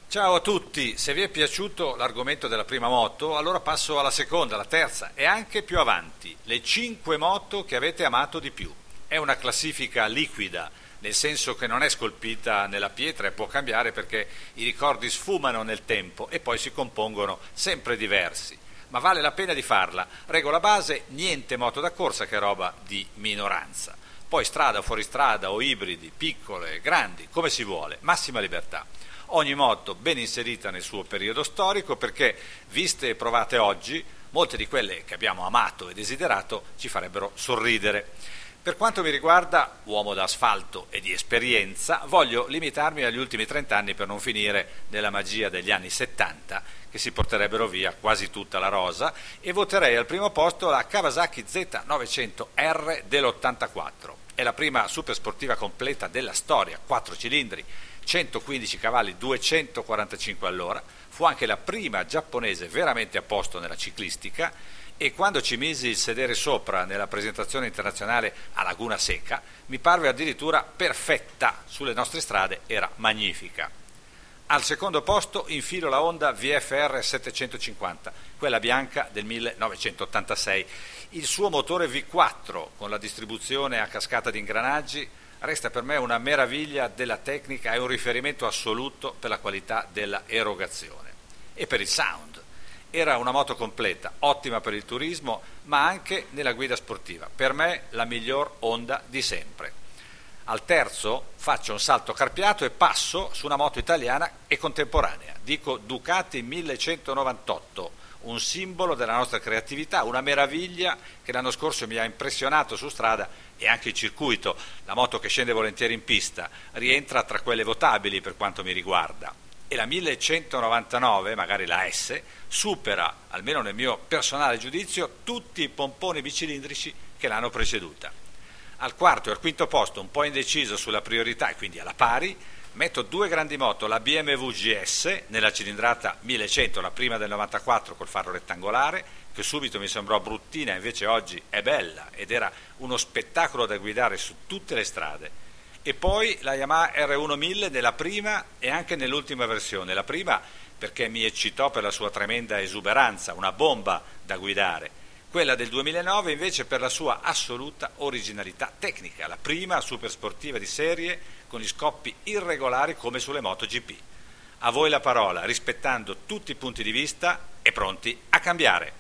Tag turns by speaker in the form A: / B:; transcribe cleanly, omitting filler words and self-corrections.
A: Ciao a tutti, se vi è piaciuto l'argomento della prima moto, allora passo alla seconda, alla terza e anche più avanti, le 5 moto che avete amato di più. È una classifica liquida, nel senso che non è scolpita nella pietra e può cambiare perché i ricordi sfumano nel tempo e poi si compongono sempre diversi. Ma vale la pena di farla. Regola base, niente moto da corsa che è roba di minoranza. Poi strada, fuoristrada o ibridi, piccole, grandi, come si vuole, massima libertà. Ogni moto ben inserita nel suo periodo storico perché, viste e provate oggi, molte di quelle che abbiamo amato e desiderato ci farebbero sorridere. Per quanto mi riguarda, uomo d'asfalto e di esperienza, voglio limitarmi agli ultimi 30 anni per non finire nella magia degli anni 70, che si porterebbero via quasi tutta la rosa, e voterei al primo posto la Kawasaki Z900R dell'84. È la prima supersportiva completa della storia, 4 cilindri, 115 cavalli, 245 all'ora, fu anche la prima giapponese veramente a posto nella ciclistica e quando ci misi il sedere sopra nella presentazione internazionale a Laguna Seca mi parve addirittura perfetta, sulle nostre strade era magnifica. Al secondo posto infilo la Honda VFR 750, quella bianca del 1986. Il suo motore V4 con la distribuzione a cascata di ingranaggi resta per me una meraviglia della tecnica e un riferimento assoluto per la qualità della erogazione. E per il sound. Era una moto completa, ottima per il turismo, ma anche nella guida sportiva. Per me la miglior Honda di sempre. Al terzo faccio un salto carpiato e passo su una moto italiana e contemporanea. Dico Ducati 1198, un simbolo della nostra creatività, una meraviglia che l'anno scorso mi ha impressionato su strada e anche in circuito. La moto che scende volentieri in pista rientra tra quelle votabili per quanto mi riguarda. E la 1199, magari la S, supera, almeno nel mio personale giudizio, tutti i pomponi bicilindrici che l'hanno preceduta. Al quarto e al quinto posto, un po' indeciso sulla priorità e quindi alla pari, metto due grandi moto, la BMW GS nella cilindrata 1100, la prima del 94 col faro rettangolare, che subito mi sembrò bruttina, invece oggi è bella ed era uno spettacolo da guidare su tutte le strade. E poi la Yamaha R1 1000 nella prima e anche nell'ultima versione. La prima perché mi eccitò per la sua tremenda esuberanza, una bomba da guidare. Quella del 2009 invece per la sua assoluta originalità tecnica, la prima supersportiva di serie con gli scoppi irregolari come sulle MotoGP. A voi la parola, rispettando tutti i punti di vista e pronti a cambiare.